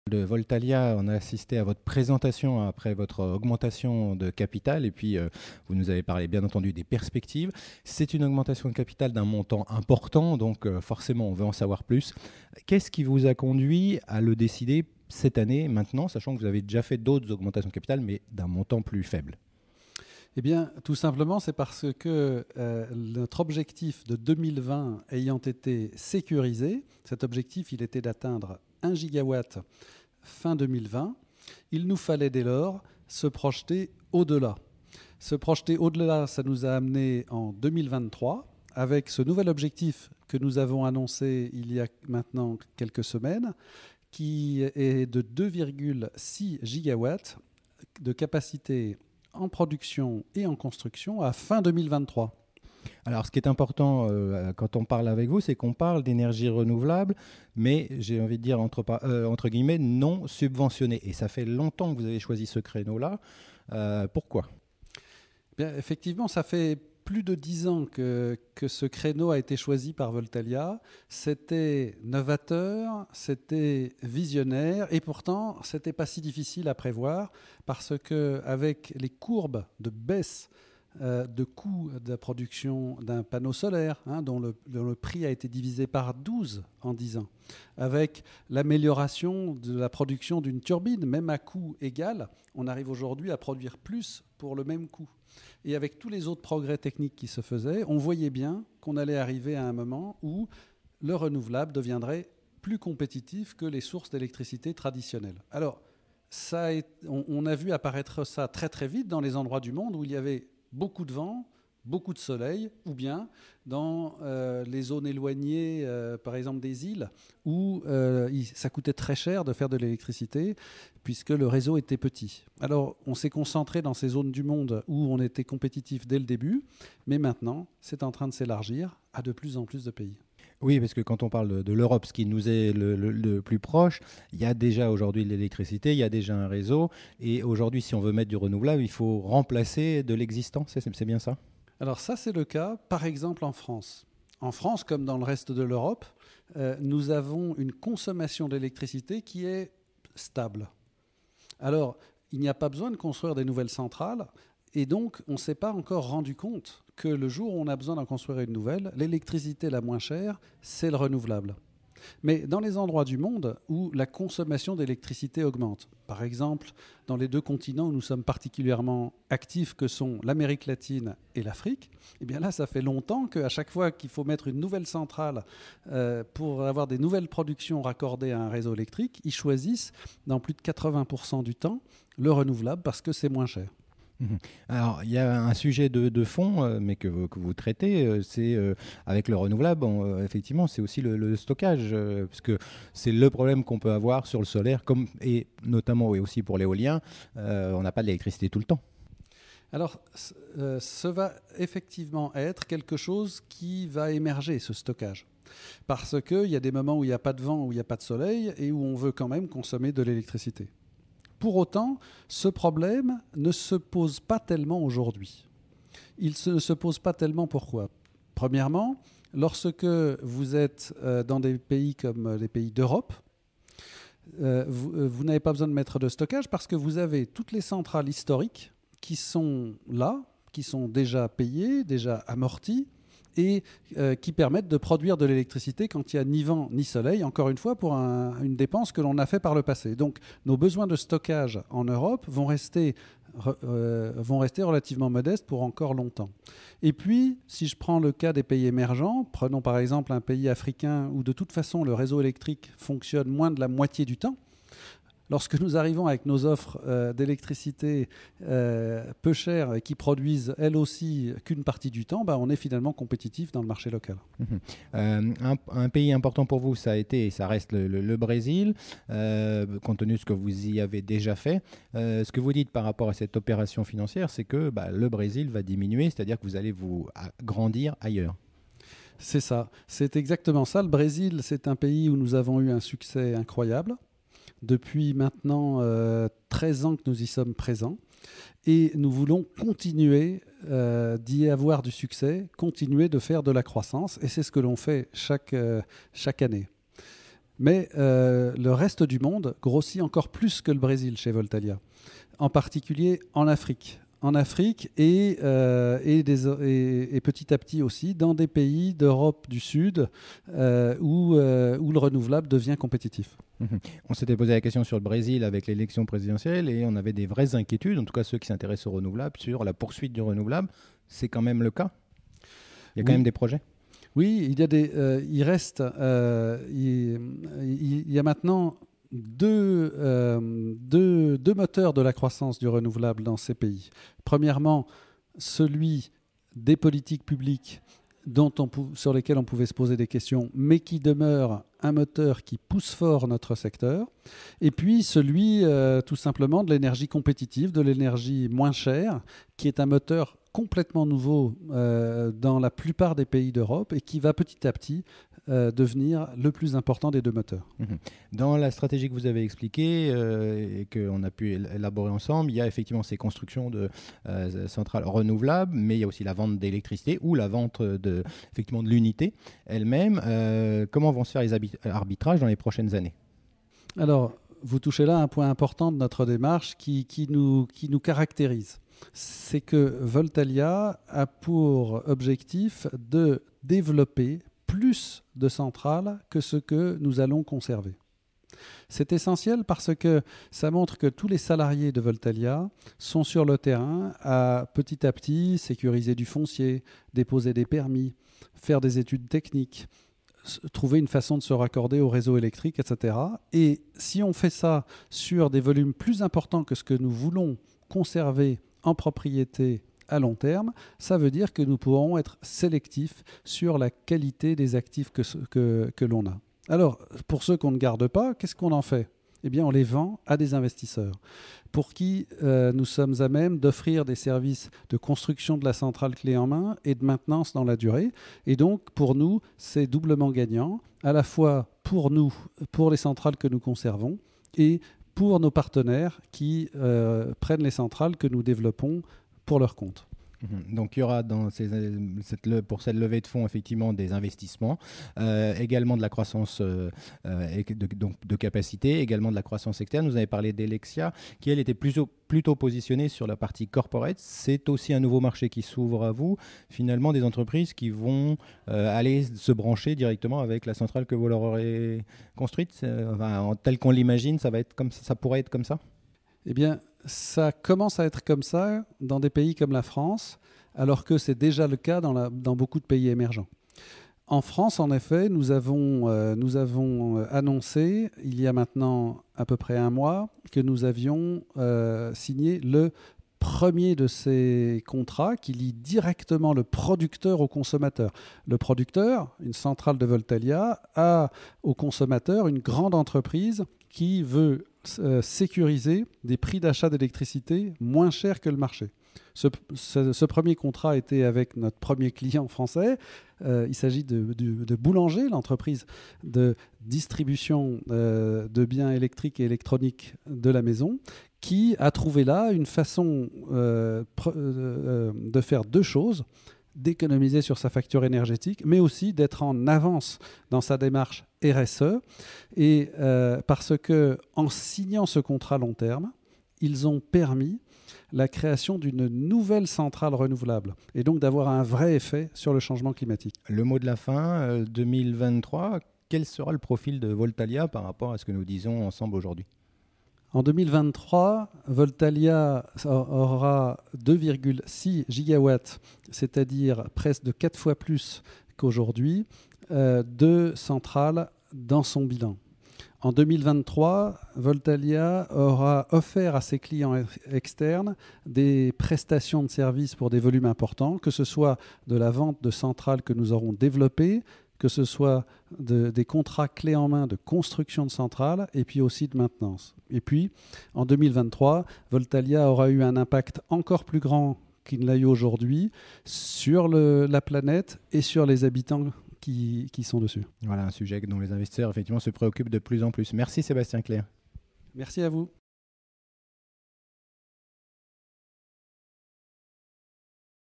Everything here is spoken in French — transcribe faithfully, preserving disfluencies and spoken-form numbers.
De Voltalia, on a assisté à votre présentation après votre augmentation de capital et puis euh, vous nous avez parlé bien entendu des perspectives. C'est une augmentation de capital d'un montant important, donc euh, forcément on veut en savoir plus. Qu'est-ce qui vous a conduit à le décider cette année, maintenant, sachant que vous avez déjà fait d'autres augmentations de capital, mais d'un montant plus faible? Eh bien, tout simplement, c'est parce que euh, notre objectif de deux mille vingt ayant été sécurisé, cet objectif, il était d'atteindre un gigawatt fin deux mille vingt. Il nous fallait dès lors se projeter au-delà. Se projeter au-delà, ça nous a amené en deux mille vingt-trois, avec ce nouvel objectif que nous avons annoncé il y a maintenant quelques semaines, qui est de deux virgule six gigawatts de capacité en production et en construction à fin deux mille vingt-trois. Alors, ce qui est important euh, quand on parle avec vous, c'est qu'on parle d'énergie renouvelable, mais j'ai envie de dire entre, euh, entre guillemets non subventionnée. Et ça fait longtemps que vous avez choisi ce créneau-là. Euh, pourquoi ? Bien, effectivement, ça fait plus de dix ans que, que ce créneau a été choisi par Voltalia. C'était novateur, c'était visionnaire, et pourtant, c'était pas si difficile à prévoir parce que avec les courbes de baisse euh, de coût de la production d'un panneau solaire, hein, dont, le, dont le prix a été divisé par douze en dix ans, avec l'amélioration de la production d'une turbine, même à coût égal, on arrive aujourd'hui à produire plus pour le même coût. Et avec tous les autres progrès techniques qui se faisaient, on voyait bien qu'on allait arriver à un moment où le renouvelable deviendrait plus compétitif que les sources d'électricité traditionnelles. Alors, ça a, on, on a vu apparaître ça très très vite dans les endroits du monde où il y avait beaucoup de vent, beaucoup de soleil, ou bien dans euh, les zones éloignées, euh, par exemple des îles, où euh, il, ça coûtait très cher de faire de l'électricité, puisque le réseau était petit. Alors, on s'est concentré dans ces zones du monde où on était compétitif dès le début, mais maintenant, c'est en train de s'élargir à de plus en plus de pays. Oui, parce que quand on parle de, de l'Europe, ce qui nous est le, le, le plus proche, il y a déjà aujourd'hui de l'électricité, il y a déjà un réseau, et aujourd'hui, si on veut mettre du renouvelable, il faut remplacer de l'existant, c'est, c'est bien ça ? Alors ça, c'est le cas, par exemple, en France. En France, comme dans le reste de l'Europe, euh, nous avons une consommation d'électricité qui est stable. Alors, il n'y a pas besoin de construire des nouvelles centrales, et donc on ne s'est pas encore rendu compte que le jour où on a besoin d'en construire une nouvelle, l'électricité la moins chère, c'est le renouvelable. Mais dans les endroits du monde où la consommation d'électricité augmente, par exemple dans les deux continents où nous sommes particulièrement actifs, que sont l'Amérique latine et l'Afrique, eh bien là, ça fait longtemps qu'à chaque fois qu'il faut mettre une nouvelle centrale euh, pour avoir des nouvelles productions raccordées à un réseau électrique, ils choisissent dans plus de quatre-vingts pour cent du temps le renouvelable parce que c'est moins cher. Alors, il y a un sujet de, de fond, euh, mais que vous, que vous traitez, euh, c'est euh, avec le renouvelable, on, euh, effectivement, c'est aussi le, le stockage, euh, parce que c'est le problème qu'on peut avoir sur le solaire, comme, et notamment et aussi pour l'éolien, euh, on n'a pas d'électricité tout le temps. Alors, euh, ce va effectivement être quelque chose qui va émerger, ce stockage. Parce qu'il y a des moments où il n'y a pas de vent, où il n'y a pas de soleil, et où on veut quand même consommer de l'électricité. Pour autant, ce problème ne se pose pas tellement aujourd'hui. Il ne se pose pas tellement pourquoi ? Premièrement, lorsque vous êtes dans des pays comme les pays d'Europe, vous, vous n'avez pas besoin de mettre de stockage parce que vous avez toutes les centrales historiques qui sont là, qui sont déjà payées, déjà amorties, et euh, qui permettent de produire de l'électricité quand il n'y a ni vent ni soleil, encore une fois pour un, une dépense que l'on a fait par le passé. Donc nos besoins de stockage en Europe vont rester, euh, vont rester relativement modestes pour encore longtemps. Et puis, si je prends le cas des pays émergents, prenons par exemple un pays africain où de toute façon le réseau électrique fonctionne moins de la moitié du temps, lorsque nous arrivons avec nos offres euh, d'électricité euh, peu chères et qui produisent elles aussi qu'une partie du temps, bah, on est finalement compétitif dans le marché local. Mmh. Euh, un, un pays important pour vous, ça a été et ça reste le, le, le Brésil, euh, compte tenu de ce que vous y avez déjà fait. Euh, ce que vous dites par rapport à cette opération financière, c'est que bah, le Brésil va diminuer, c'est-à-dire que vous allez vous grandir ailleurs. C'est ça, c'est exactement ça. Le Brésil, c'est un pays où nous avons eu un succès incroyable. Depuis maintenant euh, treize ans que nous y sommes présents et nous voulons continuer euh, d'y avoir du succès, continuer de faire de la croissance et c'est ce que l'on fait chaque, euh, chaque année. Mais euh, le reste du monde grossit encore plus que le Brésil chez Voltalia, en particulier en Afrique. En Afrique et, euh, et, des, et, et petit à petit aussi dans des pays d'Europe du Sud euh, où, euh, où le renouvelable devient compétitif. Mmh. On s'était posé la question sur le Brésil avec l'élection présidentielle et on avait des vraies inquiétudes, en tout cas ceux qui s'intéressent au renouvelable, sur la poursuite du renouvelable. C'est quand même le cas? Il y a quand oui. même des projets? Oui, il, y a des, euh, il reste... Euh, il, il y a maintenant... Deux, euh, deux, deux moteurs de la croissance du renouvelable dans ces pays. Premièrement, celui des politiques publiques dont on pou- sur lesquelles on pouvait se poser des questions, mais qui demeure un moteur qui pousse fort notre secteur. Et puis celui euh, tout simplement de l'énergie compétitive, de l'énergie moins chère, qui est un moteur complètement nouveau euh, dans la plupart des pays d'Europe et qui va petit à petit Euh, devenir le plus important des deux moteurs. Dans la stratégie que vous avez expliquée euh, et qu'on a pu élaborer ensemble, il y a effectivement ces constructions de euh, centrales renouvelables, mais il y a aussi la vente d'électricité ou la vente de, effectivement, de l'unité elle-même. Euh, comment vont se faire les arbitrages dans les prochaines années? Alors, vous touchez là un point important de notre démarche qui, qui, nous, qui nous caractérise. C'est que Voltalia a pour objectif de développer plus de centrales que ce que nous allons conserver. C'est essentiel parce que ça montre que tous les salariés de Voltalia sont sur le terrain à petit à petit sécuriser du foncier, déposer des permis, faire des études techniques, trouver une façon de se raccorder au réseau électrique, et cetera. Et si on fait ça sur des volumes plus importants que ce que nous voulons conserver en propriété à long terme, ça veut dire que nous pourrons être sélectifs sur la qualité des actifs que, que, que l'on a. Alors, pour ceux qu'on ne garde pas, qu'est-ce qu'on en fait? Eh bien, on les vend à des investisseurs pour qui euh, nous sommes à même d'offrir des services de construction de la centrale clé en main et de maintenance dans la durée. Et donc, pour nous, c'est doublement gagnant, à la fois pour nous, pour les centrales que nous conservons, et pour nos partenaires qui euh, prennent les centrales que nous développons pour leur compte. Donc il y aura dans ces, cette, pour cette levée de fonds effectivement des investissements, euh, également de la croissance euh, de, donc de capacité, également de la croissance externe. Vous avez parlé d'Elexia, qui elle était plutôt, plutôt positionnée sur la partie corporate. C'est aussi un nouveau marché qui s'ouvre à vous, finalement des entreprises qui vont euh, aller se brancher directement avec la centrale que vous leur aurez construite. Enfin, tel qu'on l'imagine, ça, va être comme ça, ça pourrait être comme ça? Eh bien, ça commence à être comme ça dans des pays comme la France, alors que c'est déjà le cas dans, la, dans beaucoup de pays émergents. En France, en effet, nous avons, euh, nous avons annoncé, il y a maintenant à peu près un mois, que nous avions euh, signé le premier de ces contrats qui lie directement le producteur au consommateur. Le producteur, une centrale de Voltalia, a au consommateur une grande entreprise qui veut euh, sécuriser des prix d'achat d'électricité moins chers que le marché. Ce, ce, ce premier contrat était avec notre premier client français. Euh, il s'agit de, de, de Boulanger, l'entreprise de distribution euh, de biens électriques et électroniques de la maison, qui a trouvé là une façon euh, pr- euh, de faire deux choses: d'économiser sur sa facture énergétique, mais aussi d'être en avance dans sa démarche R S E. Et euh, parce que en signant ce contrat long terme, ils ont permis la création d'une nouvelle centrale renouvelable et donc d'avoir un vrai effet sur le changement climatique. Le mot de la fin, euh, deux mille vingt-trois, quel sera le profil de Voltalia par rapport à ce que nous disons ensemble aujourd'hui? En deux mille vingt-trois, Voltalia aura deux virgule six gigawatts, c'est-à-dire presque de quatre fois plus qu'aujourd'hui, euh, de centrales dans son bilan. En deux mille vingt-trois, Voltalia aura offert à ses clients externes des prestations de services pour des volumes importants, que ce soit de la vente de centrales que nous aurons développées, que ce soit de, des contrats clés en main de construction de centrales et puis aussi de maintenance. Et puis, en deux mille vingt-trois, Voltalia aura eu un impact encore plus grand qu'il ne l'a eu aujourd'hui sur le, la planète et sur les habitants qui, qui sont dessus. Voilà un sujet dont les investisseurs effectivement se préoccupent de plus en plus. Merci Sébastien Clerc. Merci à vous.